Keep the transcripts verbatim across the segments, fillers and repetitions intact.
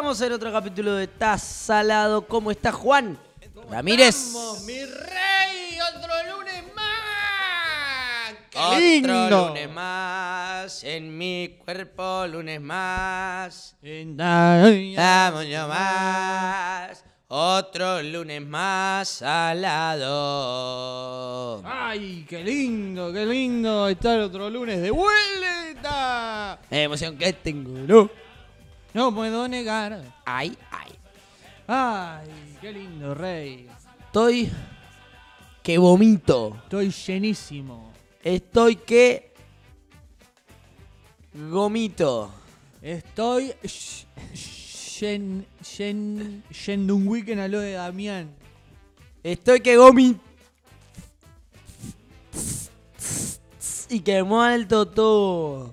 Estamos en otro capítulo de Estás Salado. ¿Cómo está Juan Ramírez? Estamos, mi rey, otro lunes más. ¡Qué Otro lindo! lunes más, en mi cuerpo lunes más. Vamos yo más, otro lunes más salado. Ay, qué lindo, qué lindo estar otro lunes de vuelta. Emoción que tengo, ¿no? No puedo negar. Ay, ay. Ay, qué lindo, rey. Estoy que vomito. Estoy llenísimo. Estoy que gomito. Estoy sh- yen- yen- yendo un weekend a lo de Damián. Estoy que gomito. Y que muerto todo.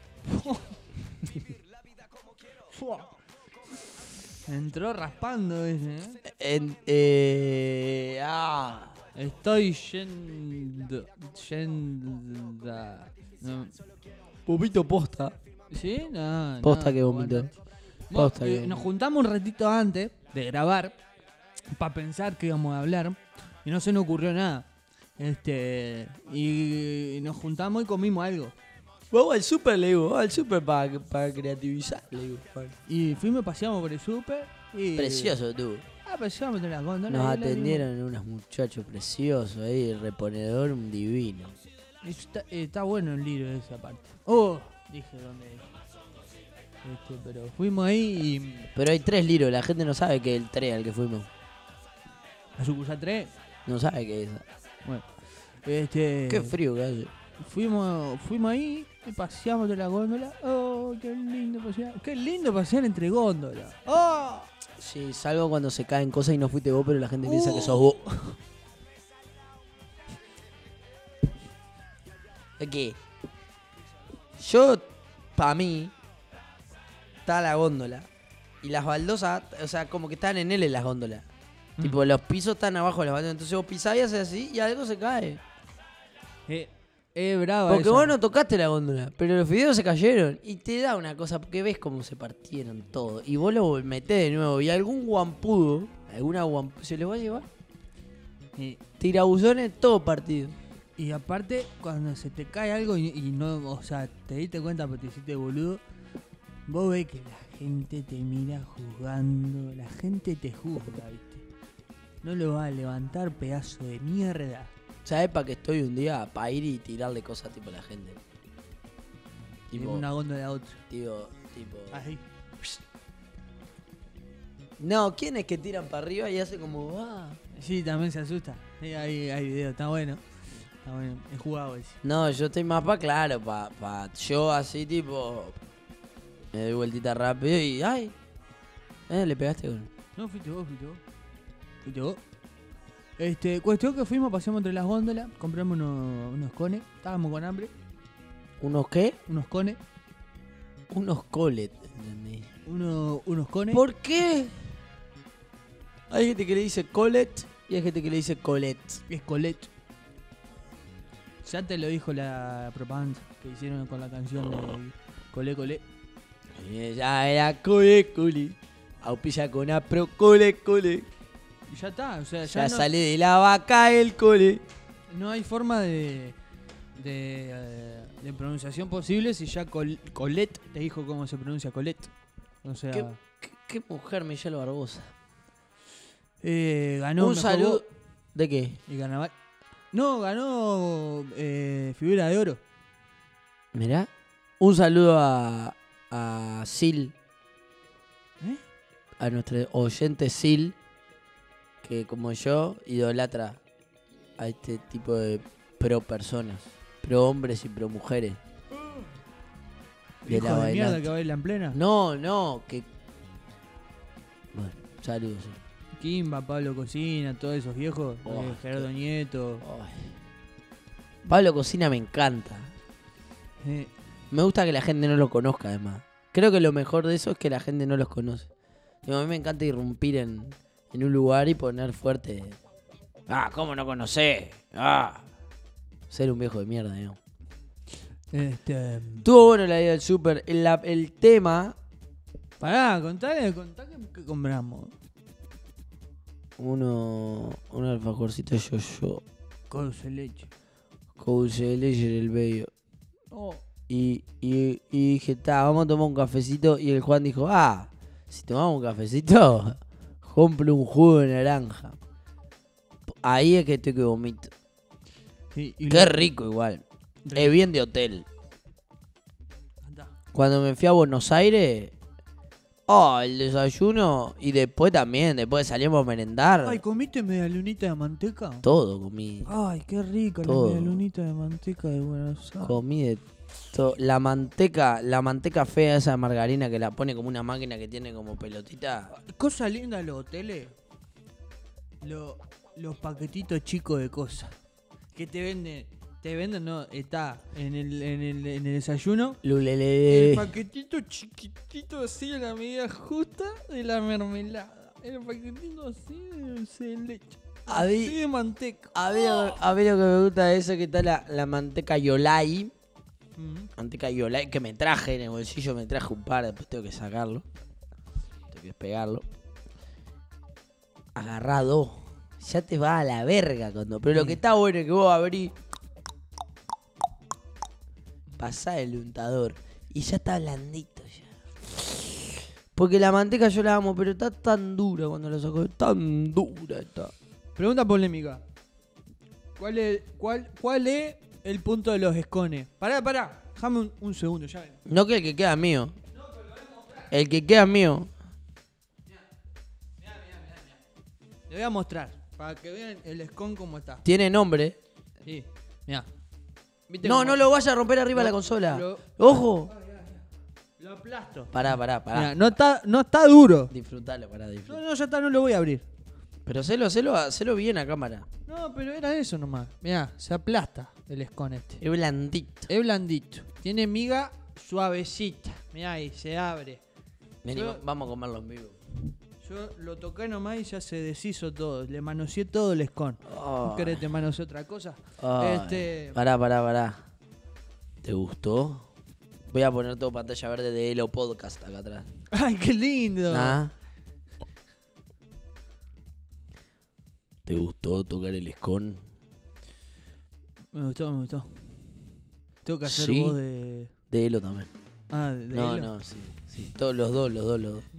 Entró raspando ese, ¿eh? En, eh, ah. Estoy yendo... Yendo... No. Pupito posta. ¿Sí? No, Posta no, que vomito. bueno. Posta Eh, que nos vomito. juntamos un ratito antes de grabar para pensar que íbamos a hablar y no se nos ocurrió nada. Este y nos juntamos y comimos algo. Vamos al super, le digo. Vamos al super para para creativizar, le digo. Y fuimos, paseamos por el súper y... Precioso, tú. Ah, paseamos de las góndolas. Nos y la atendieron unos muchachos preciosos ahí, el reponedor un divino. vimos. Está, eh, está bueno el libro de esa parte. Oh, dije dónde es. Este, pero fuimos ahí y... Pero hay tres liros, la gente no sabe que es el tres al que fuimos. A sucursal tres. No sabe que es esa. Bueno. Este... Qué frío que hace. Fuimos, fuimos ahí y paseamos de la góndola. Oh, qué lindo pasear. Qué lindo pasear entre góndolas. Oh. Sí, salvo cuando se caen cosas y no fuiste vos, pero la gente piensa Uh. que sos vos. Es que yo, para mí, está la góndola y las baldosas, o sea, como que están en L las góndolas. Mm. Tipo, los pisos están abajo de las baldosas, entonces vos pisás y haces así y algo se cae. Eh, eh, brava Porque esa. vos no tocaste la góndola, pero los fideos se cayeron. Y te da una cosa, porque ves cómo se partieron todo. Y vos lo metés de nuevo. Y algún guampudo, alguna guampudo, se lo va a llevar. Y, Tirabuzones todo partido. y aparte, cuando se te cae algo y, y no, o sea, te diste cuenta porque te hiciste boludo, vos ves que la gente te mira juzgando, la gente te juzga, ¿viste? No lo va a levantar, pedazo de mierda. ¿Sabés para qué estoy un día? Para ir y tirarle cosas tipo a la gente. De Tipo, una góndola a otra. tipo, tipo. Así. No, ¿quiénes que tiran para arriba y hace como, ah? Sí, también se asusta. Sí, hay, hay video, está bueno. Está bueno, es jugado ese. No, yo estoy más para claro, para pa, yo así tipo. Me doy vueltita rápido y. ¡Ay! Eh, le pegaste con. No, fuiste vos, fuiste vos. Fuiste vos. Este, cuestión que fuimos, pasamos entre las góndolas, compramos unos, unos cones, estábamos con hambre, ¿Unos qué? unos cones, Unos colet, ¿entendés? unos, unos cones. ¿Por qué? Hay gente que le dice colet y hay gente que le dice colet. Es colette. Ya te lo dijo la propaganda que hicieron con la canción de Colé Colé. Y ya era cole cole. Auspicia con apro cole cole. Y ya está, o sea, Ya ya no, sale de la vaca el cole. no hay forma de, de, eh, de pronunciación posible si ya Col- Colette te dijo cómo se pronuncia Colette. O sea, ¿Qué, qué, qué mujer Michelle Barbosa? eh, ganó Un mejor saludo. voz ¿De qué? y carnaval. No, ganó eh, figura de oro. Mirá. Un saludo a, a Sil. ¿Eh? A nuestro oyente Sil. Que como yo idolatra a este tipo de pro personas. Pro hombres y pro mujeres. De Hijo la de mierda bailante. que baila en plena. No, no, que... Bueno, saludos. sí. Kimba, Pablo Cocina, todos esos viejos. Oh, eh, Gerardo qué- Nieto. Ay. Pablo Cocina me encanta. Eh, Me gusta que la gente no lo conozca, además. Creo que lo mejor de eso es que la gente no los conoce. Digo, a mí me encanta irrumpir en, en un lugar y poner fuerte... Ah, ¿cómo no conocés? Ah. Ser un viejo de mierda, digamos. este, Estuvo bueno la idea del súper. El, la- el tema Pará, contale, contá que, que compramos. Uno, un alfajorcito yo-yo. Con dulce de leche. Con dulce de leche en el medio. Oh. Y, y, y dije, ta, vamos a tomar un cafecito. Y el Juan dijo, ah, si tomamos un cafecito, compro un jugo de naranja. Ahí es que estoy que vomito. Y, y Qué lo- rico igual. rico. Es bien de hotel. Andá. Cuando me fui a Buenos Aires, oh, el desayuno. Y después también, después salimos a merendar. Ay, ¿comiste media lunita de manteca? Todo comí. Ay, qué rica Todo. la media lunita de manteca de Buenos Aires. Comí de todo. La manteca, la manteca fea esa de margarina que la pone como una máquina que tiene como pelotita. Cosa linda de los hoteles. Lo- los paquetitos chicos de cosas. Que te venden. Te venden, no, está en el, en el, en el desayuno. El Lulele. paquetito chiquitito así en la medida justa de la mermelada. El paquetito así de dulce de leche. A mí- Así de manteca. A mí, lo- a mí lo que me gusta de eso es que está la, la manteca Yolai. Mm. Manteca Yolai que me traje en el bolsillo, me traje un par, después tengo que sacarlo. Tengo que despegarlo. Agarrado. Ya te va a la verga cuando. Pero lo que está bueno es que vos abrís. Pasá el untador. Y ya está blandito ya. Porque la manteca yo la amo, pero está tan dura cuando la saco. Tan dura está. Pregunta polémica. ¿Cuál es, cuál, ¿Cuál es el punto de los escones? Pará, pará. Déjame un, un segundo, ya ven. No que el que queda mío. El que queda mío. Le voy a mostrar. Para que vean el escon como está. Tiene nombre. Sí, mirá. ¿Viste No, cómo- no lo vaya a romper arriba de la Lo- consola. lo- ¡Ojo! Lo aplasto. Pará, pará, pará. Mirá, no está, no está duro. Disfrutalo, pará, No, disfrutalo. no, ya está, no lo voy a abrir. Pero hacelo, hacelo, hacelo bien a cámara. No, pero era eso nomás. Mirá, se aplasta el escon este. Es blandito. Es blandito. Tiene miga suavecita. Mirá ahí, se abre. Vení, Yo- va- vamos a comerlo en vivo. Yo lo toqué nomás y ya se deshizo todo. Le manoseé todo el escon. ¿No querés te manosee otra cosa? Ay. Este. Pará, pará, pará. ¿Te gustó? Voy a poner todo pantalla verde de Elo Podcast acá atrás. ¡Ay, qué lindo! ¿Ah? ¿Te gustó tocar el escon? Me gustó, me gustó. Tengo que hacer Sí. voz de. De Elo también. Ah, de, de No, hilo. no, sí. Sí, todos los dos, los dos, los dos.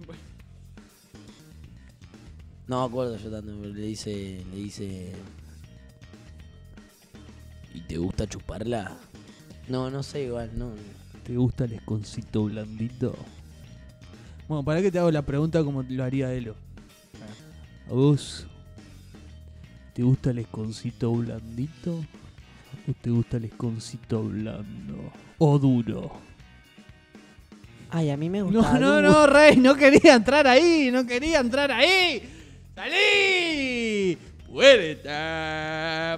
No me acuerdo yo tanto, pero le dice, le dice. ¿Y te gusta chuparla? No, no sé igual, no. ¿Te gusta el esconcito blandito? Bueno, para que te hago la pregunta como lo haría Elo. ¿A vos te gusta el esconcito blandito? ¿O te gusta el esconcito blando? ¿O duro? Ay, a mí me gusta. No, no, no, Rey, no quería entrar ahí, no quería entrar ahí. ¡Salí! ¡Puerta!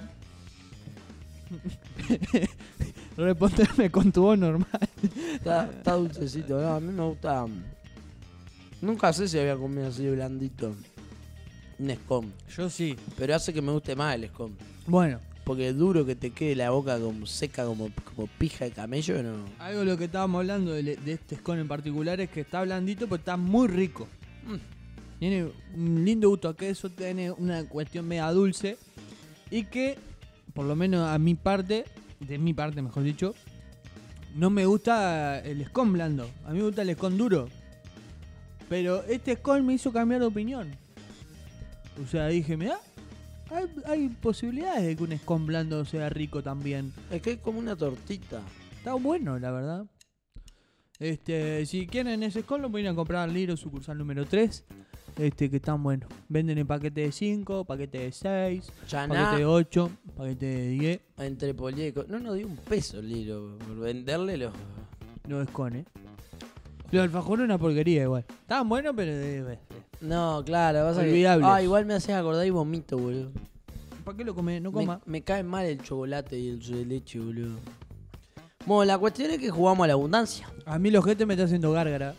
Respondeme con tu voz normal. Está, está dulcecito, no, a mí me gusta. Nunca sé si había comido así de blandito. Un scone. Yo sí. Pero hace que me guste más el scone. Bueno, Porque es duro que te quede la boca como seca, como, como pija de camello, ¿no? algo de lo que estábamos hablando de, de este scone en particular es que está blandito, pero está muy rico. Mm. Tiene un lindo gusto a queso, tiene una cuestión media dulce. Y que, por lo menos a mi parte, de mi parte mejor dicho, no me gusta el scone blando. A mí me gusta el scone duro. Pero este scone me hizo cambiar de opinión. O sea, dije, mira, hay, hay posibilidades de que un scone blando sea rico también. Es que es como una tortita. Está bueno, la verdad. Este, si quieren ese scone lo pueden ir a comprar al Liro, sucursal número tres. Este, que están buenos. Venden en paquete de cinco, paquete de seis, Chaná, paquete de ocho, paquete de diez. entre polieco. No nos dio un peso, Lilo, por venderle los. Los scones. Los alfajores una porquería igual. Estaban buenos, pero de, de- No, claro, vas a que. Olvidables. Ah, igual me haces acordar y vomito, boludo. ¿Para qué lo comes? No Me, coma. me cae mal el chocolate y el dulce de leche, boludo. Bueno, la cuestión es que jugamos a la abundancia. A mí los gente me está haciendo gárgara.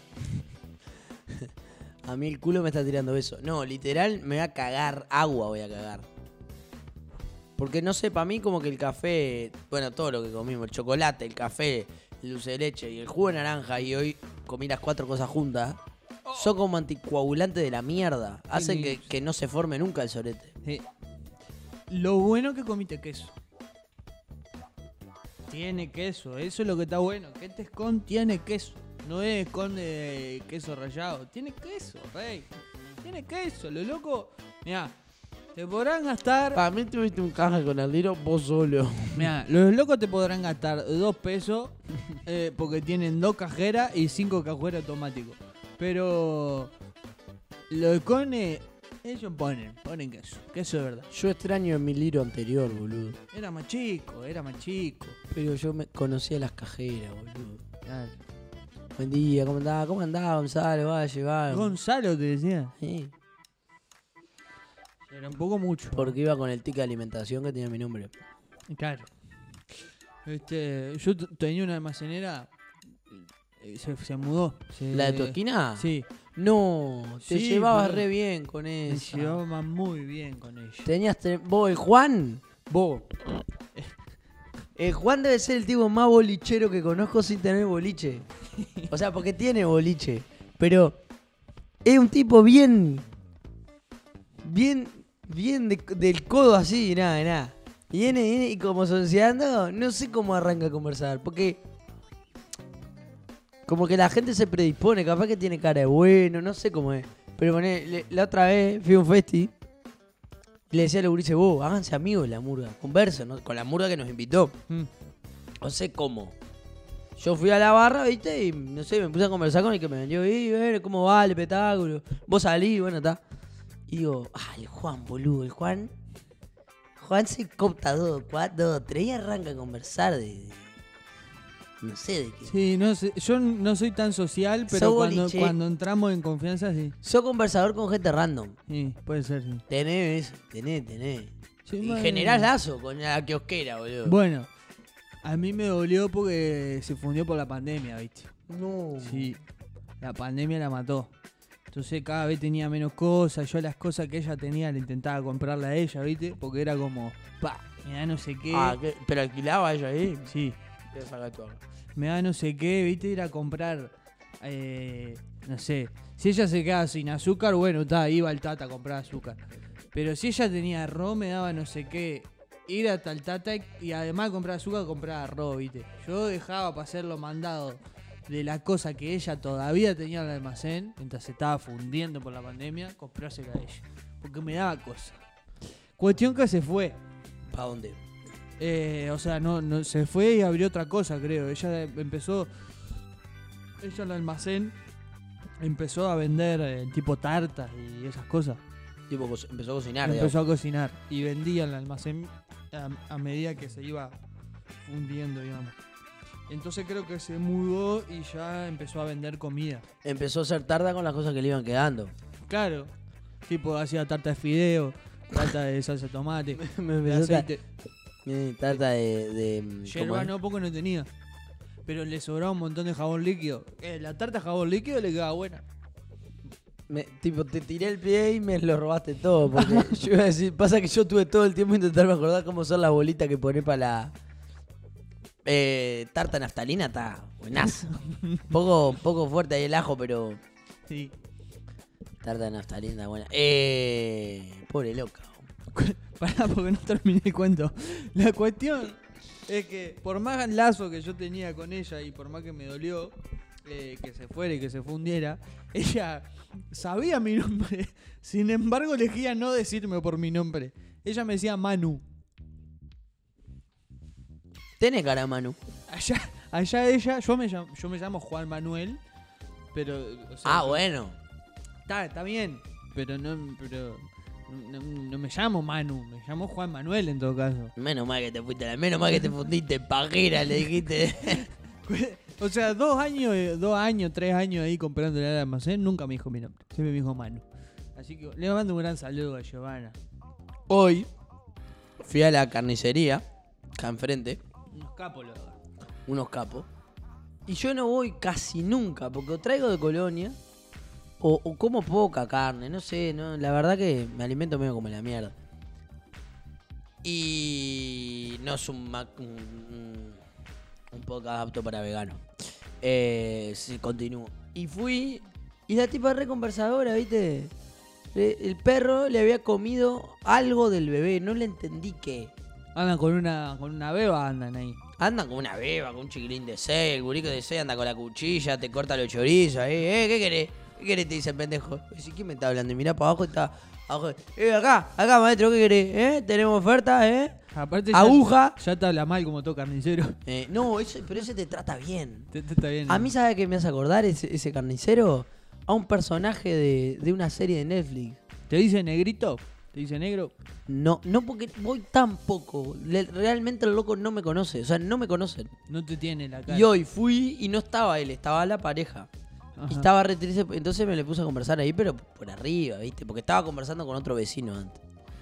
A mí el culo me está tirando eso. No, literal, me voy a cagar. Agua voy a cagar. Porque no sé, para mí como que el café... Bueno, todo lo que comimos. El chocolate, el café, el dulce de leche y el jugo de naranja. Y hoy comí las cuatro cosas juntas. Son como anticoagulantes de la mierda. Hacen que, lindos. que no se forme nunca el sorete. Sí. Lo bueno que comiste queso. Tiene queso, eso es lo que está bueno. Que este scone tiene queso. No es scone de queso rallado. Tiene queso, rey. Tiene queso, lo loco. Mirá, te podrán gastar. Para mí tuviste un caja con el Liro vos solo. Mirá, los locos te podrán gastar dos pesos eh, porque tienen dos cajeras y cinco cajeras automáticos. Pero los cones, ellos ponen, ponen queso, queso de verdad. Yo extraño a mi Liro anterior, boludo. Era más chico, era más chico. Pero yo me conocía las cajeras, boludo. Claro. Buen día, ¿cómo andaba? ¿Cómo andaba, Gonzalo? Va a llevar. Gonzalo te decía. Sí, Era un poco mucho. porque iba con el ticket de alimentación que tenía mi nombre. Claro. Este, yo t- tenía una almacenera. eh, Se, se mudó. se- ¿La de tu esquina? Sí. No, te Sí, llevabas boludo. re bien con Me eso. llevaba muy bien con ella. Tenías. tre- ¿Vos, el Juan? Vos. El Juan debe ser el tipo más bolichero que conozco sin tener boliche. O sea, porque tiene boliche. Pero es un tipo bien. Bien. Bien de- del codo así, nada, nada. Viene, viene y como sonseando, no sé cómo arranca a conversar. Porque. Como que la gente se predispone, capaz que tiene cara de bueno, no sé cómo es. Pero poné, le- la otra vez fui a un festi y le decía a los gurises, vos, háganse amigos de la murga, conversen, ¿no? Con la murga que nos invitó. Mm. No sé cómo. Yo fui a la barra, viste, y no sé, me puse a conversar con el que me vendió, y ver cómo va el espectáculo. Vos salís, bueno, está. Y digo, ah, el Juan, boludo, el Juan. Juan se copta dos, cuatro, tres y arranca a conversar de. de- no sé de qué. Sí, no sé, yo no soy tan social, pero Sos cuando, boliche. cuando entramos en confianza, sí. Soy conversador con gente random. Sí, puede ser, sí. Tenés eso, tenés, tenés. Sí, Y madre generás mía. lazo con la kiosquera, boludo. Bueno, a mí me dolió porque se fundió por la pandemia, ¿viste? No. Sí, la pandemia la mató. Entonces cada vez tenía menos cosas. Yo las cosas que ella tenía le intentaba comprarla a ella, ¿viste? Porque era como, pa, me da no sé qué. Ah, ¿qué? ¿Pero alquilaba ella ahí? Sí, Te saca tu agua. me da no sé qué, ¿viste? Ir a comprar, eh, no sé. Si ella se quedaba sin azúcar, bueno, ta, iba al Tata a comprar azúcar. Pero si ella tenía arroz, me daba no sé qué. Ir hasta el Tata y, y además de comprar azúcar, comprar arroz, ¿viste? Yo dejaba para hacer los mandados de la cosa que ella todavía tenía en el almacén, mientras se estaba fundiendo por la pandemia, comprársela a ella. Porque me daba cosa. Cuestión que se fue. ¿Para dónde? Eh, o sea, no, no se fue y abrió otra cosa, creo. Ella empezó. Ella en el almacén empezó a vender eh, tipo tartas y esas cosas. Tipo, co- empezó a cocinar, digamos. Empezó a cocinar y vendía en el almacén a, a medida que se iba fundiendo, digamos. Entonces creo que se mudó y ya empezó a vender comida. Empezó a ser tarda con las cosas que le iban quedando. Claro, tipo hacía tarta de fideo, tarta de salsa de tomate, Me de empezó a aceite. eh, tarta de... de ¿cómo Yerba es? no, poco no tenía. Pero le sobraba un montón de jabón líquido. Eh, la tarta de jabón líquido le quedaba buena. Me- tipo, te tiré el pie y me lo robaste todo. Porque yo iba a decir, pasa que yo tuve todo el tiempo intentarme acordar cómo son las bolitas que pones para la... Eh, tarta naftalina, está buenazo. poco, poco fuerte ahí el ajo, pero... Sí. Tarta naftalina, buena. Eh, pobre loca. Pará, porque no terminé el cuento. La cuestión es que por más lazo que yo tenía con ella y por más que me dolió eh, que se fuera y que se fundiera, ella sabía mi nombre. Sin embargo, elegía no decirme por mi nombre. Ella me decía Manu. Tenés cara, Manu. Allá, allá ella, yo me, llamo, yo me llamo Juan Manuel, pero... o sea, Ah, bueno. Está, está bien, pero no, pero no, no me llamo Manu, me llamo Juan Manuel en todo caso. Menos mal que te fuiste, a la- menos mal que te fundiste pajera, le dijiste. O sea, dos años, eh, dos años, tres años ahí comprando el almacén, nunca me dijo mi nombre, siempre me dijo Manu. Así que le mando un gran saludo a Giovanna. Hoy fui a la carnicería, acá enfrente, Unos capos los dos. unos capos. Y yo no voy casi nunca, porque o traigo de Colonia, o, o como poca carne, no sé, no, la verdad que me alimento medio como la mierda. Y no es un, mac- un, un- un podcast apto para veganos. Eh, sí, continúo. Y fui Y la tipa re conversadora, ¿viste? Le- El perro le había comido algo del bebé, no le entendí qué. Andan con una, con una beba, andan ahí. Andan con una beba, con un chiquilín de seis, el gurico de seis anda con la cuchilla, te corta los chorizos ahí, eh, ¿qué querés? ¿Qué querés? Te dice el pendejo. Y dice, ¿quién me está hablando? Y mirá para abajo y está, abajo, eh, acá, acá maestro, ¿qué querés? ¿Eh? Tenemos oferta, ¿eh? Aparte ya- Aguja. Ya te habla mal como todo carnicero. Eh, no, ese, pero ese te trata bien. Te- te Está bien. A mí, ¿sabe qué me hace acordar ese, ese carnicero? A un personaje de, de una serie de Netflix. ¿Te dice negrito? ¿Te dice negro? No, no porque voy tan poco. Le- realmente el loco no me conoce. O sea, no me conocen. No te tiene la cara. Y hoy fui y no estaba él, estaba la pareja. Ajá. Y estaba re triste, entonces me le puse a conversar ahí, pero por arriba, ¿viste? Porque estaba conversando con otro vecino antes.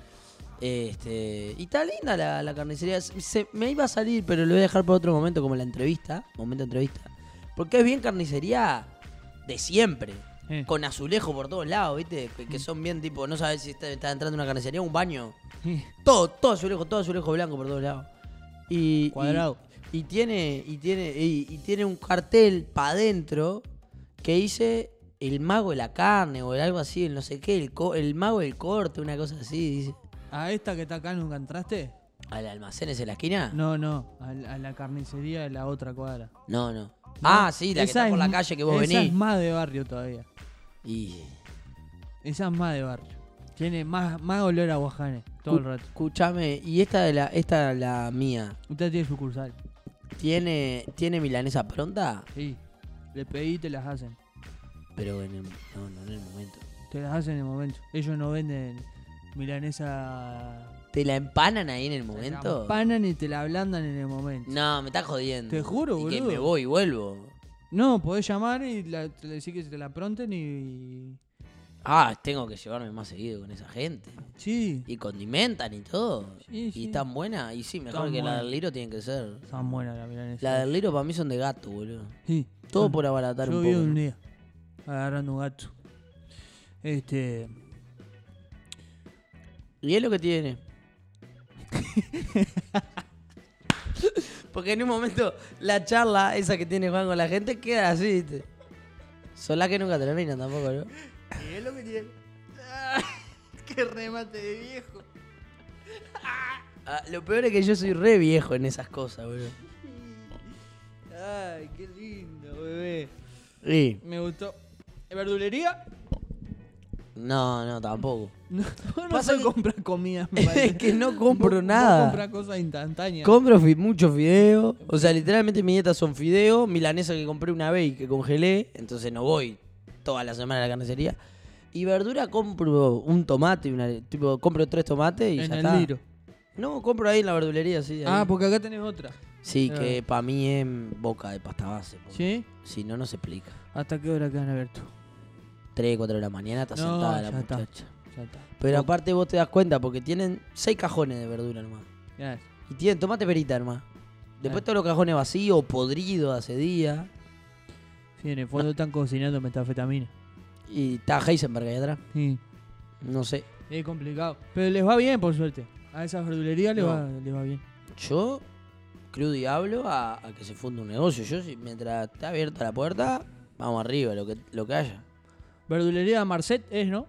Este, y está linda la, la carnicería. Se- me iba a salir, pero lo voy a dejar por otro momento, como la entrevista. Momento de entrevista. Porque es bien carnicería de siempre. Eh. Con azulejo por todos lados, ¿viste? Que, que son bien tipo, no sabes si está, está entrando una carnicería o un baño. Eh, Todo, todo azulejo, todo azulejo blanco por todos lados. Y, Cuadrado. Y, y tiene, y tiene, y, y tiene un cartel para adentro que dice el mago de la carne o algo así, el no sé qué, el, co- el mago del corte, una cosa así, dice. ¿A esta que está acá nunca entraste? ¿Al almacén ese en la esquina? No, no. A, la- a la carnicería de la otra cuadra. No, no. Ah, sí, la que Esa está por es la m- calle que vos esa venís. es más de barrio todavía. Y Esa es más de barrio. Tiene más, más olor a guajanes todo el rato. escúchame, y esta de la, esta la mía, Usted tiene sucursal. ¿tiene, ¿tiene milanesa pronta? Sí. Le pedí y te las hacen. Pero en el, no, no en el momento. Te las hacen en el momento. Ellos no venden milanesa. ¿Te la empanan ahí en el Te la momento? empanan y te la ablandan en el momento. No, me estás jodiendo. Te juro, y que boludo. me voy y vuelvo. No, podés llamar y la, te le decís que se te la pronten y. Ah, tengo que llevarme más seguido con esa gente. Sí. Y condimentan y todo. Sí, Y sí. están buenas. Y sí, mejor Están que la buenas. del Liro tienen que ser. Están buenas las milanesas. La del Liro para mí son de gato, boludo. Sí. Todo Ah, por abaratar Yo un vi poco. un ¿no? día agarrando un gato. Este. Y es lo que tiene. Porque en un momento la charla esa que tiene Juan con la gente queda así, ¿viste? Solá que nunca termina tampoco, ¿no? Y es lo que tiene. ¡Qué remate de viejo! Ah, lo peor es que yo soy re viejo en esas cosas, boludo. Ay, qué lindo, bebé. Sí. Me gustó. ¿Verdulería? No, no, tampoco. No, no Pasa se que- compra comida. me parece. Es que no compro Vos- vos nada. compras cosas instantáneas. Compro fi- muchos fideos. O sea, literalmente mis dietas son fideos, milanesa que compré una vez y que congelé. Entonces no voy toda la semana a la carnicería. Y verdura compro un tomate, una, tipo, compro tres tomates y en ya el está. Liro. No, compro ahí en la verdulería, sí. ahí. Ah, porque acá tenés otra. Sí, Ah. que para mí es boca de pasta base. porque ¿Sí? Si no, no se explica. ¿Hasta qué hora quedan abiertos? tres, cuatro de la mañana está No, sentada la ya está. muchacha. Ya está. Pero Vos- aparte vos te das cuenta porque tienen seis cajones de verdura nomás. Ya es. Y tienen tomate perita nomás. Después Ah. todos los cajones vacíos, podridos hace días. Sí, en el fondo están cocinando metafetamina. Y está Heisenberg ahí atrás. Sí. No sé. Es complicado. Pero les va bien, por suerte. A esas verdulerías les, No. va, les va bien. Yo, crudo y hablo a, a que se funda un negocio. Yo, si, mientras está abierta la puerta, vamos arriba, lo que, lo que haya. Verdulería Marcet es, ¿no?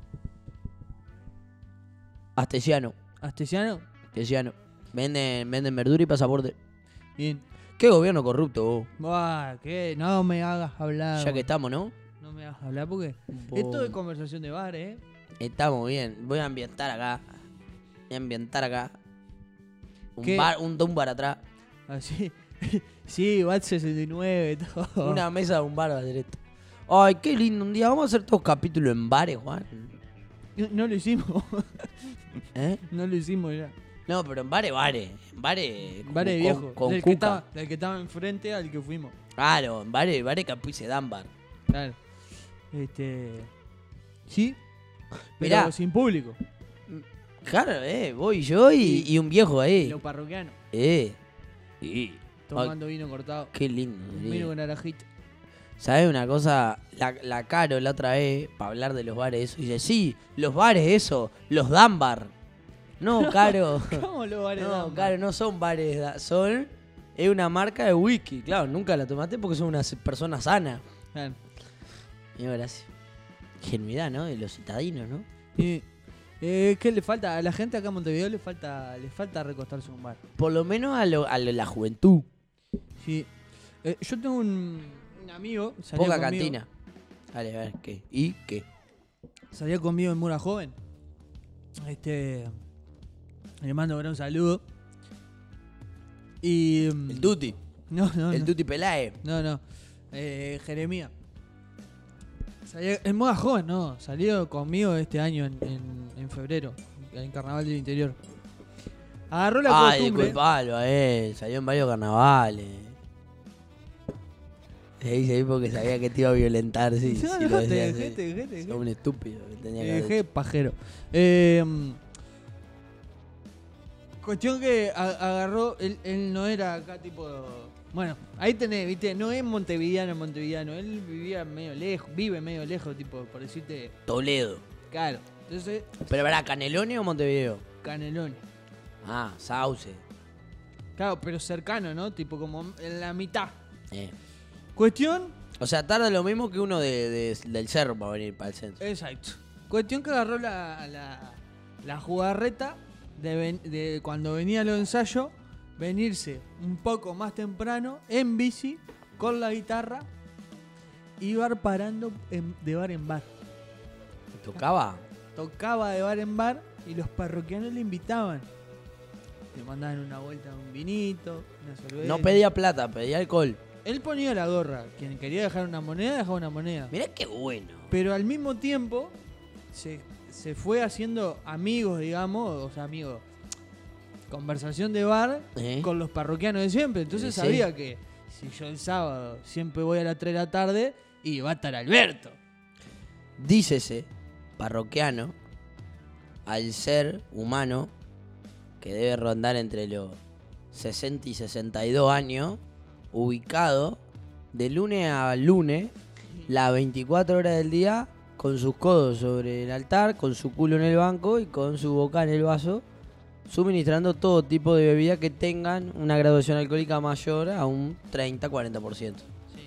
Astesiano. Astesiano. Astesiano. Venden, venden verdura y pasaporte. Bien. Qué gobierno corrupto vos. Buah, ¿qué? No me hagas hablar. Ya que boludo. estamos, ¿no? No me hagas hablar porque Vos- esto es conversación de bar, ¿eh? Estamos bien. Voy a ambientar acá. Voy a ambientar acá. Un ¿Qué? bar, un, un bar atrás. Así. Sí, Watt sesenta y nueve, todo. Una mesa de un bar va a hacer esto. Ay, qué lindo. Un día vamos a hacer todos capítulos en bares, Juan. No, no lo hicimos. ¿Eh? No lo hicimos ya. No, pero en bares, bares. En bares. con- Bares con- viejo. Con, del, que cuca. estaba, del que estaba enfrente al que fuimos. Claro, en bares, bares Capuise Dunbar. Claro. Este. Sí. Pero Mirá. sin público. Claro, eh. Voy yo y, y un viejo ahí. Los parroquianos. Eh. Sí. Tomando vino cortado. Qué lindo. sí. Vino con naranjita. ¿Sabes una cosa? La, la Caro la otra vez, para hablar de los bares, eso, dice, sí, los bares, eso, los Dunbar. No, Caro. ¿Cómo lo vale? No, Caro, no son bares, da- son... Es una marca de whisky. Claro, nunca la tomaste porque son una se- persona sana. Claro. Me dio gracia. Genuidad, ¿no? De los citadinos, ¿no? Y, eh, ¿qué le falta? A la gente acá en Montevideo le falta, le falta recostarse en un bar. Por lo menos a, lo, a lo- la juventud. Sí. Eh, yo tengo un, un amigo. Salió Poca conmigo, cantina. Dale, a ver, ¿qué? ¿Y qué? Salió conmigo en Mura Joven. Este. Le mando un gran saludo. Y. mm, El Tuti. No, no, El no. Tuti Pelae. No, no. Eh, Jeremías. Salió en Moda Joven, no. Salió conmigo este año en, en, en febrero. En Carnaval del Interior. Agarró la Ay, costumbre. disculpalo a él. Salió en varios carnavales. Se dice ahí porque sabía que te iba a violentar. Sí, No, sí, no, lo te decía, dejé, sí. te dejé, te dejé. Sos un estúpido. Que tenía Te que haber dejé hecho. pajero. Eh, cuestión que a- agarró. Él, él no era acá tipo. Bueno, ahí tenés, viste, no es montevideano, montevideano. Él vivía medio lejos, vive medio lejos, tipo, por decirte. Toledo. Claro. Entonces, ¿Pero para Canelones o Montevideo? Canelón. Ah, Sauce. Claro, pero cercano, ¿no? Tipo como en la mitad. Eh. Cuestión. O sea, tarda lo mismo que uno de, de- del cerro para venir para el centro. Exacto. Cuestión que agarró la, la, la jugarreta de, ven- de cuando venía los ensayos, venirse un poco más temprano en bici con la guitarra y iba parando en- de bar en bar. ¿Tocaba? Tocaba de bar en bar y los parroquianos le invitaban. Le mandaban una vuelta un vinito, una cerveza. No pedía plata, pedía alcohol. Él ponía la gorra. Quien quería dejar una moneda, dejaba una moneda. Mirá qué bueno. Pero al mismo tiempo se, se fue haciendo amigos, digamos, o sea, amigos, conversación de bar ¿Eh? con los parroquianos de siempre. Entonces Sí. sabía que si yo el sábado siempre voy a las tres de la tarde y va a estar Alberto. Dícese, parroquiano, al ser humano, que debe rondar entre los sesenta y sesenta y dos años, ubicado de lunes a lunes, las veinticuatro horas del día, con sus codos sobre el altar, con su culo en el banco y con su boca en el vaso, suministrando todo tipo de bebida que tengan una graduación alcohólica mayor a un treinta a cuarenta por ciento.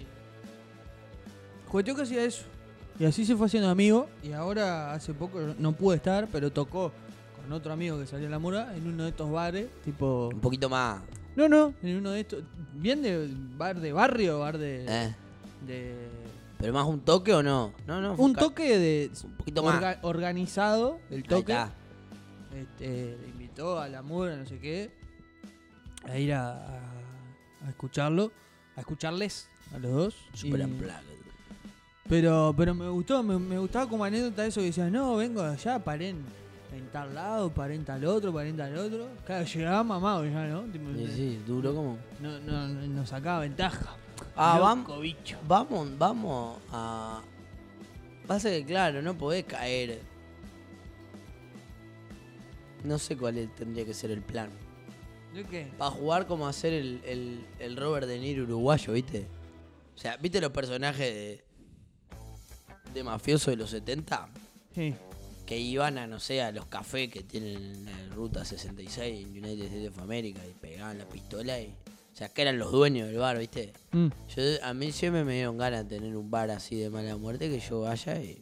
Cuestión que hacía eso. Y así se fue haciendo amigo. Y ahora, hace poco, no pude estar, pero tocó con otro amigo que salió a la mura en uno de estos bares, tipo. Un poquito más. No, no, en uno de estos. Bien de bar de barrio, bar de. eh, de ¿Pero más un toque o no? No, no. un ca- toque de. Un poquito más. orga- organizado, el Ahí toque. está. Este, le invitó a la mura, no sé qué. A ir a, a, a escucharlo. A escucharles a los dos. Super y- unplugged. Pero, pero me gustó, me, me gustaba como anécdota eso que decías, no, vengo de allá, paré en, en tal lado, paré en tal otro, paré en tal otro. Claro, llegaba mamado ya, ¿no? Tipo, Sí, sí, duro como. No, no, no, nos sacaba ventaja. Ah, Loco, vamos. bicho. Vamos, vamos a. Pasa que, claro, no podés caer. No sé cuál es- tendría que ser el plan. ¿De qué? Para jugar como hacer el, el, el Robert De Niro uruguayo, ¿viste? O sea, ¿viste los personajes de, de mafioso de los setenta? Sí. Que iban a, no sé, a los cafés que tienen en Ruta sesenta y seis en United States of America y pegaban la pistola y... O sea, que eran los dueños del bar, ¿viste? Mm. Yo, a mí siempre me dieron ganas de tener un bar así de mala muerte que yo vaya y...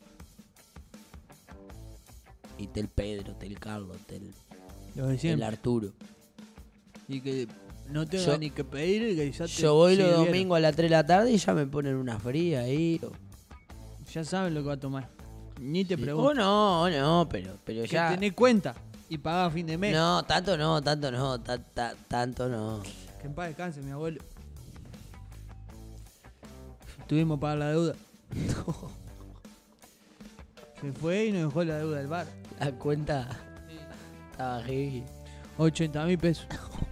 Y tel Pedro, tel Carlos, tel, Lo de tel siempre. Arturo. Y que no tenga Yo- ni que pedir y que ya te Yo voy los sirvieron. domingos a las tres de la tarde y ya me ponen una fría ahí. O, Ya saben lo que va a tomar. Ni te o pregunto. no, o no, pero, pero Que ya... tenés cuenta y pagás a fin de mes. No, tanto no, tanto no, ta- ta- tanto no. Que en paz descanse, mi abuelo. Tuvimos que pagar la deuda. Se fue y nos dejó la deuda del bar. La cuenta estaba heavy. ochenta mil pesos.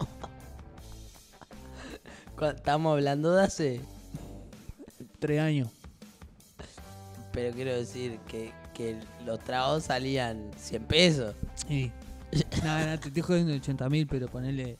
Cu- Estamos hablando de hace... Tres años. Pero quiero decir que, que los tragos salían cien pesos. Sí. Nada, nada, te estoy jodiendo ochenta mil, pero ponele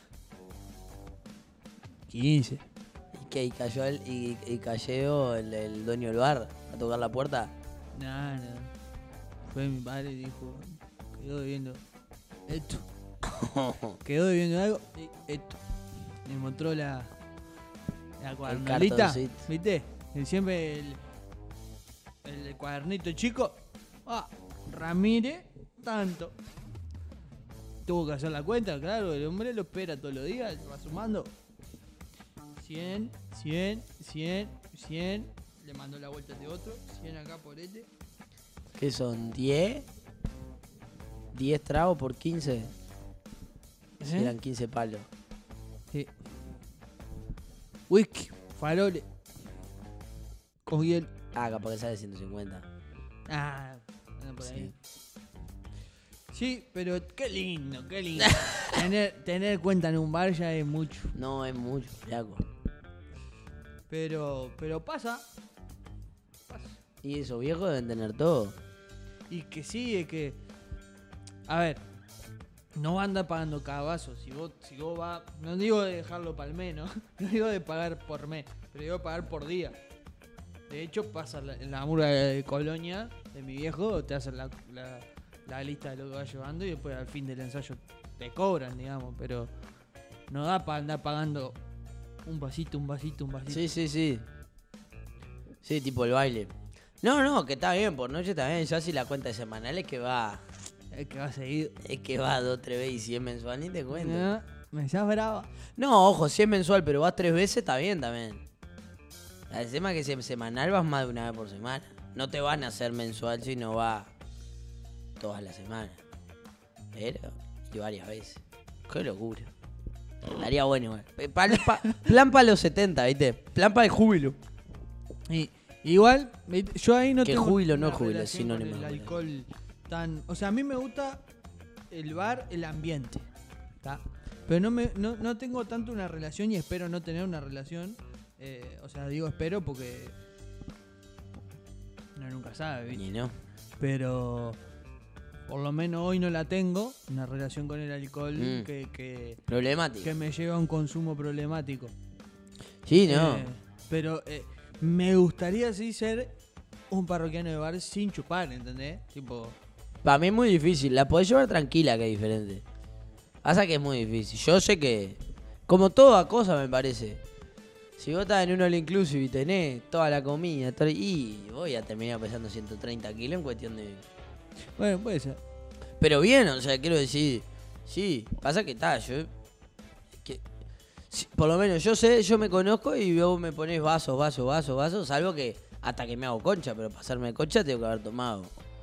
quince. Y que y cayó el, y, y cayó el, el dueño del bar a tocar la puerta. Nada, nada. Fue mi padre y dijo, quedó debiendo esto. Quedó debiendo algo y esto. Me mostró la, la cuadernalita. cartoncito. ¿Viste? El siempre el, cuadernito chico. Ah, Ramírez, tanto. Tuvo que hacer la cuenta, claro, el hombre lo espera todos los días, va sumando. cien, cien, cien, cien. Le mandó la vuelta de otro. cien acá por este. ¿Qué son? ¿diez? ¿diez tragos por quince? ¿Sí? Eran quince palos. Sí. Whisky, faroles. Con hielo. Ah, capaz que sale ciento cincuenta. Ah, anda por ahí. Sí. Sí, pero qué lindo, qué lindo. tener, tener cuenta en un bar ya es mucho. No, es mucho, flaco. Pero, pero pasa. Pasa. Y esos viejos deben tener todo. Y que sí, es que. A ver, no va a andar pagando cada vaso. Si vos, si vos vas. No digo de dejarlo para el mes, ¿no? No digo de pagar por mes, pero digo de pagar por día. De hecho, pasa la- en la murga de Colonia de mi viejo, te hacen la, la, la lista de lo que vas llevando y después al fin del ensayo te cobran, digamos. Pero no da para andar pagando un vasito, un vasito, un vasito. Sí, sí, sí. Sí, tipo el baile. No, no, que está bien, por noche está bien. Ya si la cuenta es semanal es que va. Es que va seguido. Es que va dos, tres veces y si es mensual, ni te cuento. Ah, me estás brava. No, ojo, si es mensual, pero vas tres veces, está bien también. El tema es que si es semanal vas más de una vez por semana. No te van a hacer mensual si no va todas las semanas. Pero, y varias veces. Qué locura. Estaría bueno igual. Eh, pa- pa- plan para los setenta, ¿viste? Plan para el júbilo. Y, igual, viste, yo ahí no Que tengo júbilo no una júbilo, es relación con sinónimo el de júbilo. alcohol tan... O sea, a mí me gusta el bar, el ambiente, ¿tá? Pero no, me, no, no tengo tanto una relación y espero no tener una relación. Eh, o sea, digo espero porque uno nunca sabe, ¿viste? Y no. Pero por lo menos hoy no la tengo, una relación con el alcohol Mm. que, que, Problemático. que me lleva a un consumo problemático. Sí, no. Eh, pero eh, me gustaría sí ser un parroquiano de bar sin chupar, ¿entendés? Tipo, Para mí es muy difícil. La podés llevar tranquila, que es diferente. Pasa que es muy difícil. Yo sé que, como toda cosa me parece, si vos estás en un all inclusive y tenés toda la comida, todo- y voy a terminar pesando ciento treinta kilos en cuestión de... bueno, puede ser. Pero bien, o sea, quiero decir, sí, pasa que está, yo... que- si- por lo menos yo sé, yo me conozco y vos me ponés vasos, vasos, vasos, vasos, salvo que hasta que me hago concha, pero para hacerme concha tengo que haber tomado.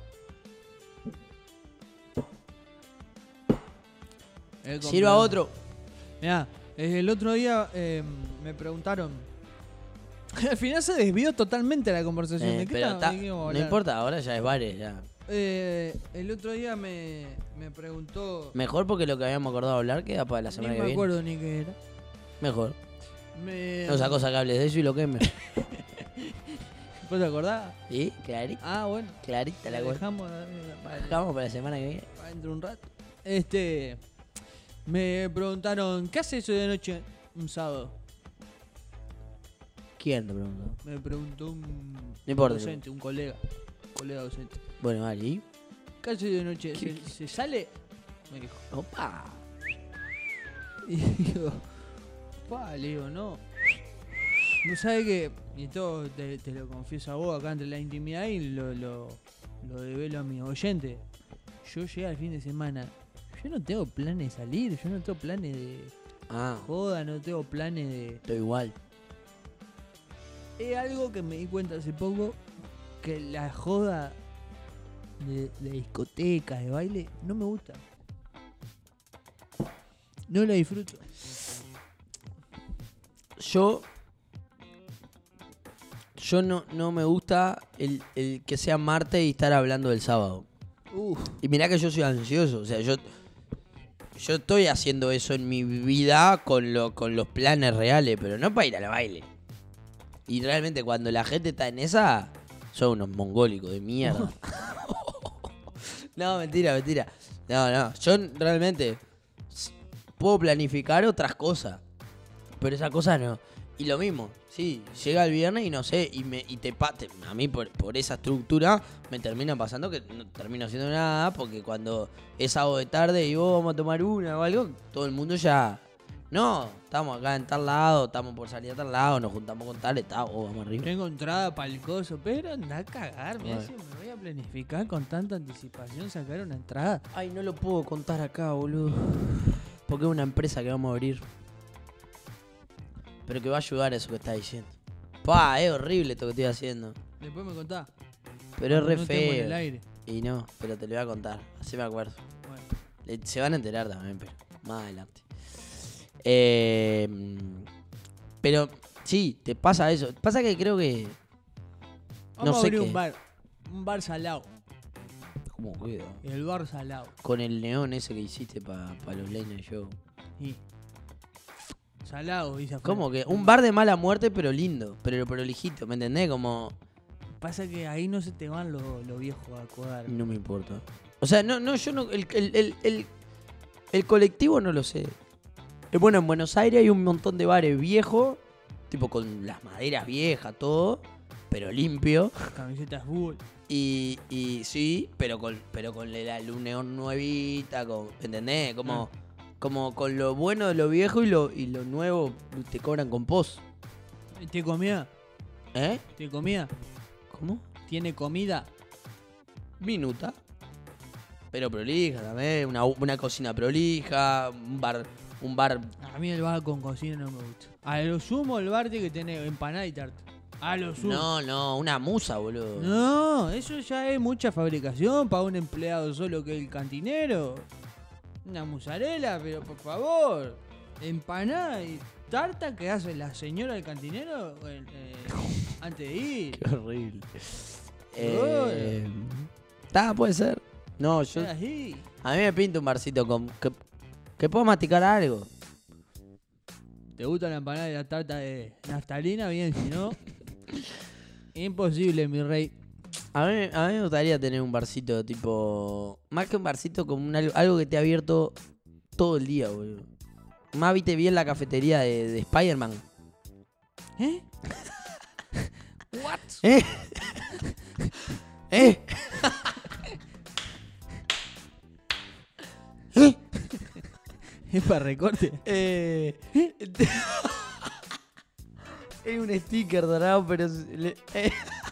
Eh, Sirva a otro. Mirá, eh, el otro día eh, me preguntaron. Al final se desvió totalmente la conversación. Eh, ¿De qué pero estaba- ta- de qué íbamos a no hablar? importa, ahora ya es bares, ya. Eh, el otro día me, me preguntó. Mejor porque lo que habíamos acordado hablar queda para la Ni semana me que viene. acuerdo ni qué era. Mejor. Me... No sacó sacables de eso y lo queme. ¿Vos te acordás? ¿Sí? Clarita, Ah, bueno. clarita la La cosa. dejamos eh, para, Dejamos para la semana que viene. para dentro de un rato. Este. Me preguntaron, ¿qué haces hoy de noche un sábado? ¿Quién te preguntó? Me preguntó un No importa. docente, un colega. Colega docente. Bueno, vale. ¿Y? ¿Qué haces de noche? ¿Se, se sale? Me dijo. Opa. Y digo, pa, le digo, no. No sabe que, y esto te, te lo confieso a vos acá entre la intimidad y lo, lo, lo develo a mis oyentes. Yo llegué al fin de semana. Yo no tengo planes de salir, yo no tengo planes de Ah, joda, no tengo planes de. estoy igual. Es algo que me di cuenta hace poco, que la joda de, de discotecas, de baile, no me gusta. No la disfruto. Yo. Yo no, no me gusta el, el que sea martes y estar hablando del sábado. Uf, Y mirá que yo soy ansioso. O sea, yo. Yo estoy haciendo eso en mi vida con, lo, con los planes reales, pero no para ir al baile. Y realmente cuando la gente está en esa, son unos mongólicos de mierda. No, mentira, mentira. No, no. Yo realmente s- puedo planificar otras cosas. Pero esas cosas no. Y lo mismo, sí, llega el viernes y no sé, y me y te, pa- te- a mí por, por esa estructura me termina pasando que no termino haciendo nada, porque cuando es sábado de tarde y vos vamos a tomar una o algo, todo el mundo ya No, estamos acá en tal lado, estamos por salir a tal lado, nos juntamos con tal, está, oh, vamos arriba. Tengo entrada para el coso, pero anda a cagar. Mirá Bueno. si me voy a planificar con tanta anticipación sacar una entrada. Ay, no lo puedo contar acá, boludo. Porque es una empresa que vamos a abrir. Pero que va a ayudar a eso que estás diciendo. Pa, es horrible esto que estoy haciendo. Después me contás. Pero es re No estemos en el feo. aire. Y no, pero te lo voy a contar. Así me acuerdo. Bueno. Le- Se van a enterar también, pero más adelante. Eh, pero sí, te pasa eso. Pasa que creo que. Vamos No a sé abrir qué. un bar. Un bar salado. ¿Cómo cuido? El bar salado. Con el neón ese que hiciste para los Late Night Show. Y. Salado, dice afuera. ¿Cómo que? Un bar de mala muerte, pero lindo. Pero prolijito, ¿me entendés? Como. Pasa que ahí no se te van los los viejos a jugar. No me importa. O sea, no, no, yo no. El, el, el, el, el colectivo no lo sé. Eh, Bueno, en Buenos Aires hay un montón de bares viejos, tipo con las maderas viejas, todo, pero limpio. Camisetas de fútbol. Y, y sí, pero con, pero con la luz neón nuevita, con, ¿entendés? Como, como con lo bueno de lo viejo y lo, y lo nuevo te cobran con pos. ¿Te comía? ¿Eh? ¿Te comía? ¿Cómo? ¿Tiene comida? Minuta. Pero prolija también, una, una cocina prolija, un bar, un bar. A mí el bar con cocina no me gusta. A lo sumo el bar tiene que tener empanada y tarta. A lo sumo. No, no, una musa, boludo. No, eso ya es mucha fabricación para un empleado solo que el cantinero. Una musarela, pero por favor. Empanada y tarta que hace la señora del cantinero eh, eh, antes de ir. Qué horrible. Eh, Está, puede ser. No, yo. Era así. A mí me pinta un barcito con. Que, que puedo masticar algo. ¿Te gusta la empanada y la tarta de naftalina? Bien, si no. Imposible, mi rey. A mí, a mí me gustaría tener un barcito tipo. Más que un barcito, como un algo, algo que esté abierto todo el día, boludo. Más viste bien la cafetería de, de Spider-Man. ¿Eh? What? ¿Eh? ¿Eh? ¿Eh? ¿Es para recorte? Eh, es un sticker dorado, pero... se- le- eh.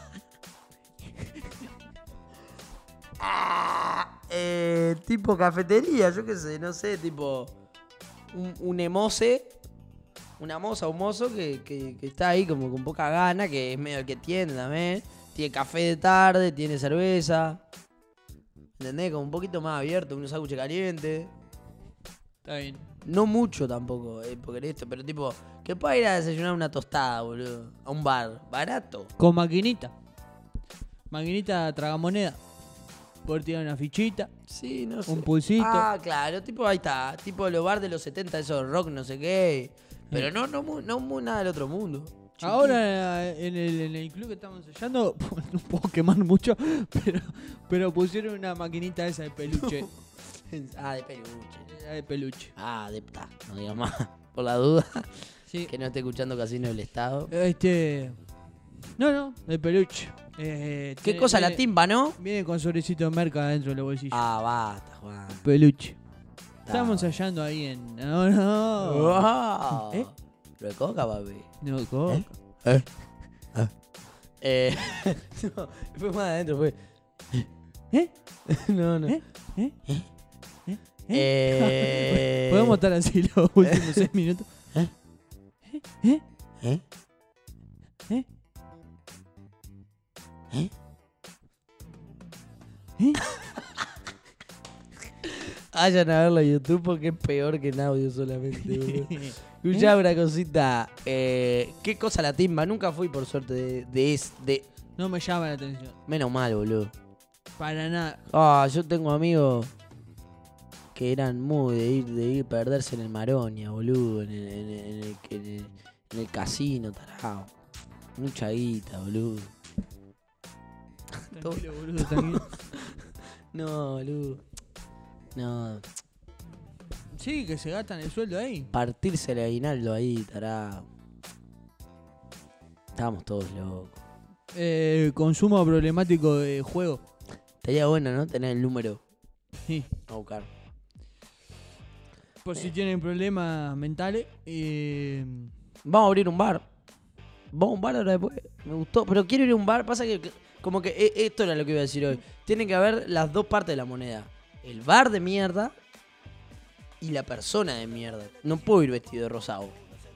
Ah, eh, tipo cafetería, yo qué sé, no sé, tipo... Un, un emose, una moza, un mozo que, que, que está ahí como con poca gana, que es medio el que tiene también. Tiene café de tarde, tiene cerveza. ¿Entendés? Como un poquito más abierto, un sándwich caliente. Está bien. No mucho tampoco, eh, porque esto, pero tipo, que pueda ir a desayunar una tostada, boludo. A un bar, barato. Con maquinita. Maquinita tragamoneda. Poder tirar una fichita. Sí, no sé. Un pulsito. Ah, claro, tipo ahí está. Tipo los bar de los setenta, esos rock, no sé qué. Pero Sí. no, no, mu- no mu- nada del otro mundo. Chiquito. Ahora en el, en el club que estamos ensayando, no puedo quemar mucho, pero, pero pusieron una maquinita esa de peluche. Ah, de peluche. Era de peluche. Ah, de ta, no digas más. Por la duda. Sí. Que no esté escuchando Casino del Estado. Este. No, no, de peluche. Eh, ¿Qué tiene- cosa? La viene- timba, ¿no? Viene con sobrecito de merca adentro de los bolsillos. Ah, basta, Juan. Peluche. Ta. Estamos ensayando ahí en. No, no. Wow. ¿Eh? Lo de coca, papi. No, co- ¿Eh? ¿Eh? Ah. Eh, no, fue más adentro, fue. ¿Eh? No, no. ¿Eh? ¿Eh? Eh, Podemos estar así los últimos seis minutos. ¿Eh? ¿Eh? ¿Eh? ¿Eh? ¿Eh? ¿Eh? Vayan a verlo en YouTube porque es peor que en audio solamente, boludo. Escuchá una cosita. Eh, ¿Qué cosa la timba? Nunca fui, por suerte, de, de, es- de... No me llama la atención. Menos mal, boludo. Para nada. Ah, yo tengo amigos que eran muy de ir, de ir perderse en el Maronia, boludo. En el, en el, en el, en el- en el casino, tarao. Mucha guita, boludo. Tranquilo, boludo, tranquilo. No, boludo. No. Sí, que se gastan el sueldo ahí. Partirse el aguinaldo ahí, tarao. Estábamos todos locos. Eh, consumo problemático de juego. Estaría bueno, ¿no? Tener el número Sí. a buscar. por si tienen problemas mentales. Eh, Vamos a abrir un bar. Vamos a un bar ahora después. Me gustó. Pero quiero ir a un bar. Pasa que, que- como que e- esto era lo que iba a decir hoy. Tiene que haber las dos partes de la moneda. El bar de mierda y la persona de mierda. No puedo ir vestido de rosado.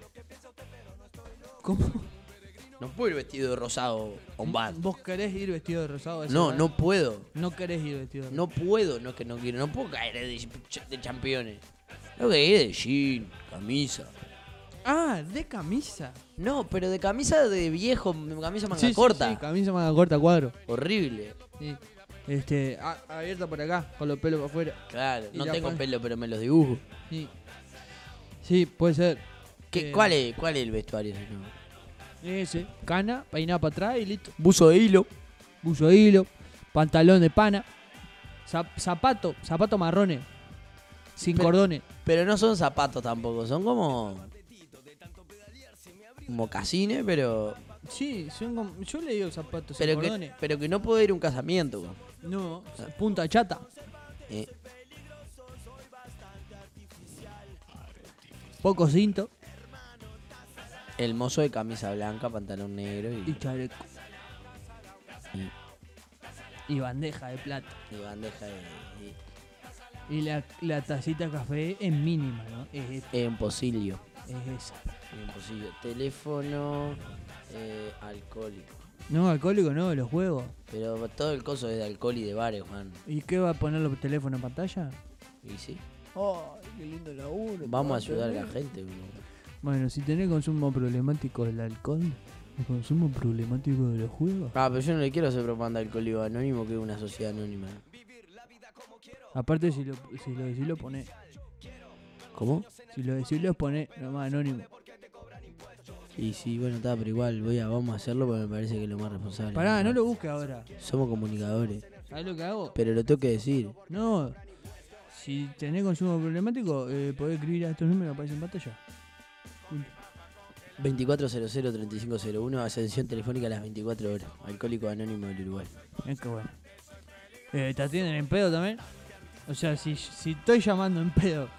¿Cómo? No puedo ir vestido de rosado a un bar. ¿Vos querés ir vestido de rosado? a ese No, bar? no puedo. No querés ir vestido de No puedo. No es que no quiero. No puedo caer de, ch- de championes. Tengo que ir de jean, camisa. Ah, de camisa. No, pero de camisa de viejo, camisa manga Sí, sí, corta. sí, camisa manga corta, cuadro. Horrible. Sí. Este, a- abierta por acá, con los pelos para afuera. Claro, Y no la tengo pon- pelo, pero me los dibujo. Sí. Sí, puede ser. ¿Qué, Eh, cuál, es, ¿Cuál es el vestuario? Si no? Ese, cana, peinada para atrás y listo. Buzo de hilo. Buzo de hilo, pantalón de pana, zap- zapato, zapato marrones, sin Pero- cordones. Pero no son zapatos tampoco, son como. Mocasines, pero. Sí, son como- yo le digo zapatos sin Pero que, cordones. pero que no puedo ir a un casamiento. güey. No, punta chata, Eh, poco cinto el mozo de camisa blanca, pantalón negro y y, chaleco. y, Y bandeja de plata. y bandeja de. Y la, la tacita de café es mínima, ¿no? Es, esta, Y, en pocilio. es esa. En pocillo. Teléfono. Eh, alcohólico. No, alcohólico no, los juegos. Pero todo el coso es de alcohol y de bares, Juan. ¿Y qué va a poner los teléfonos en pantalla? Y sí. Oh, qué lindo laburo. Vamos a ayudar a la gente, güey. Bueno, si tenés consumo problemático del alcohol, el consumo problemático de los juegos. Ah, pero yo no le quiero hacer propaganda al Alcohólico Anónimo, que es una sociedad anónima. Aparte, si lo, si lo decís, lo ponés. ¿Cómo? Si lo decís, lo ponés nomás anónimo. Y sí, bueno, está, pero igual voy a, vamos a hacerlo porque me parece que es lo más responsable. Pará, no lo busques ahora. Somos comunicadores. ¿Sabés lo que hago? Pero lo tengo que decir. No. Si tenés consumo problemático, eh, podés escribir a estos números que aparecen en pantalla. Punto. veinticuatro cero cero treinta y cinco cero uno, ascensión telefónica a las veinticuatro horas. Alcohólico Anónimo del Uruguay. Es que bueno. Eh, ¿Te atienden en pedo también? O sea, si, si estoy llamando en pedo,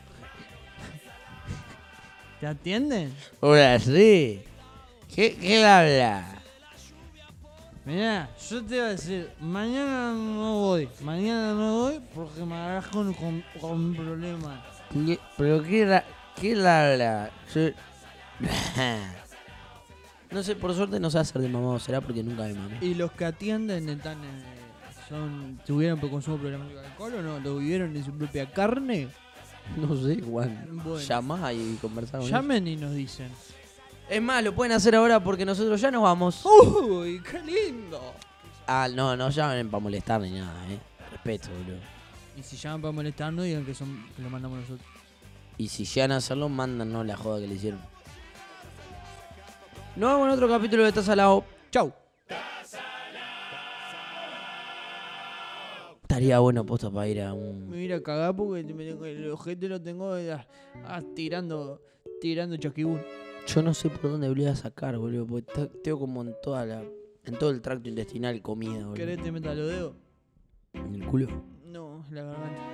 ¿te atienden? Ahora sí. ¿Qué, qué habla? Mirá, yo te iba a decir, mañana no voy, mañana no voy porque me agarras con, con, con un problema. ¿Qué- ¿Pero qué, la, qué la habla? Yo- No sé, por suerte no sé hacer de mamado, será porque nunca me mamé. ¿Y los que atienden están, eh, son, tuvieron por consumo problemático de alcohol o no? ¿Lo vivieron en su propia carne? No sé, Juan. Bueno. Llamá y conversamos. Llamen y nos dicen. Es más, lo pueden hacer ahora porque nosotros ya nos vamos. ¡Uy, qué lindo! Ah, no, no llamen para molestar ni nada, eh. Respeto, boludo. Y si llaman para molestarnos, digan que, son, que lo mandamos nosotros. Y si llegan a hacerlo, mándanos la joda que le hicieron. Nos vemos en otro capítulo de Estás al lado. ¡Chau! Estaría bueno posta para ir a Me un... voy a ir a cagar porque me- el ojete lo tengo ah, ah, tirando, tirando chasquibún. Yo no sé por dónde voy a sacar, boludo. Porque te- tengo como en toda la... En todo el tracto intestinal comida, boludo. ¿Querés te meta los dedos? En el culo. No, en la garganta.